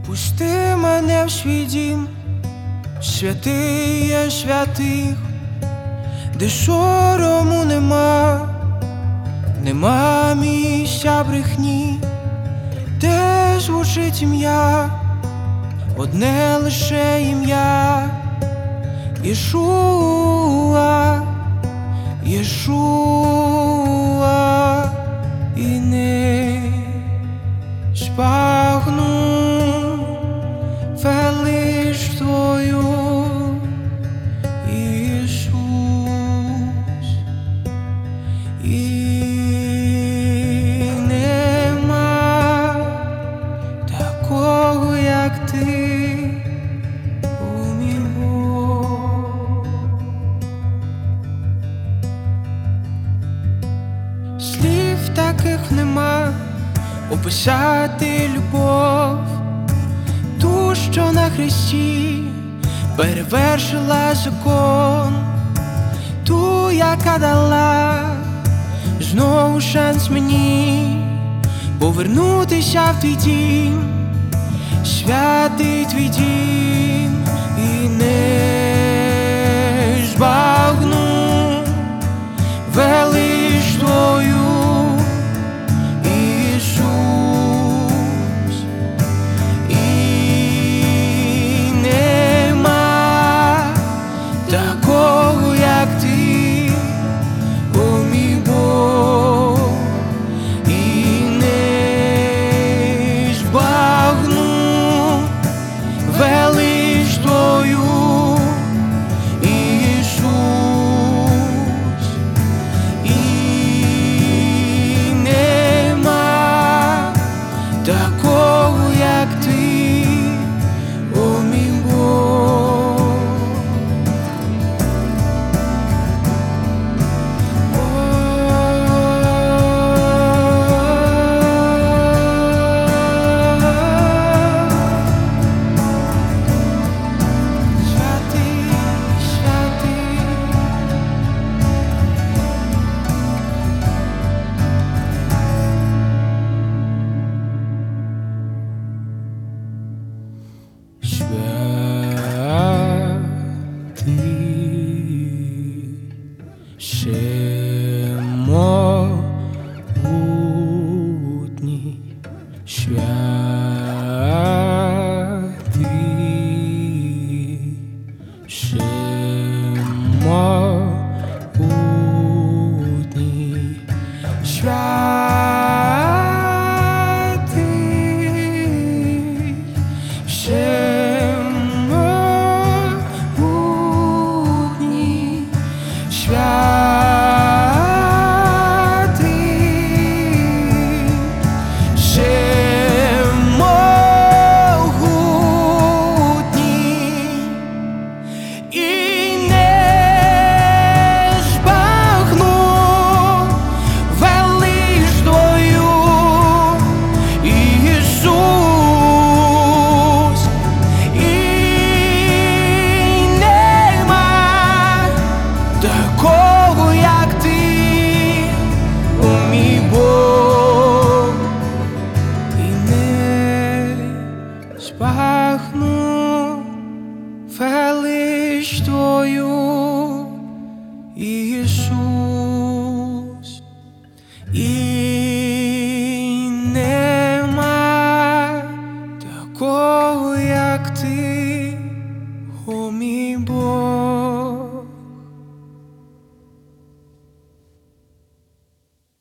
Пусти мене в свій дім, святий є святих, де сорому нема місця брехні, де звучить ім'я, одне лише ім'я Єшуа, Єшуа, і не збагну велич Твою, Ісус, і нема такого, як Ти, о мій Бог. Слів таких нема описати любов, ту, що на хресті перевершила закон, ту, яка дала знову шанс мені повернутися в твій дім, святий твій дім, і не збагну велич Твою, велич Твою, Ісус, і нема такого, як Ти, о мій Бог. Всемогутній, святий, всемогутній, святий, всемогутній, такого, як Ти, о мій Бог, і не збагну велич Твою, Ісус.